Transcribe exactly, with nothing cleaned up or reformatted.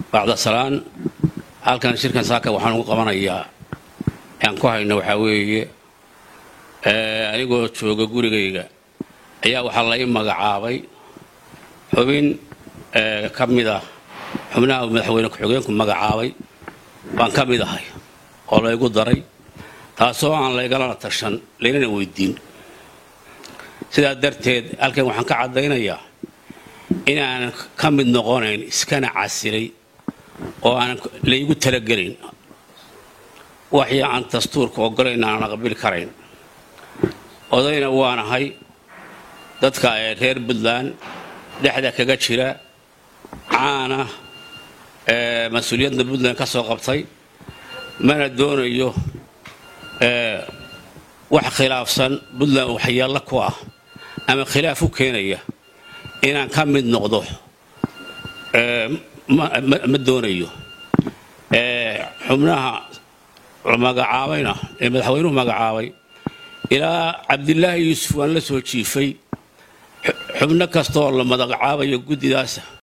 بعد السلام هل كان شركة ساكا وحنو قمنا إياه يعني كوهينا وحوي أنا قلت شو قولي جيجا أيها وحلا إما قعابي حبين كم ذا حمنا ومدحوينك حقينكم مقعابي وان كم ذا هاي والله يقول دري تاسو عن لا يقالنا ترشان لين ويدين سيدا درتيد هلكن waxaan ka cadeynayaa in aan ka mid noqonayn iskana casiray oo aan leeygu talagelin waxii aan dastuurka ogolayna aan qabil karayn odayna waanahay dadka ay reer Puntland dhexda kaga jira caana ee mas'uuliyadda Puntland ka soo qabtay mana doonayo ee wax khilaafsan Puntland waxyaalo ku ah ama khilaaf u keenaya inaan ka mid noqdo ee ma doonayo ee xubnaha magacaabayna ee madaxweynuhu magacaabay ilaa Cabdullaahi Yuusuf waan la soo jiifay xubno kasta oo la magacaabayo guddidaas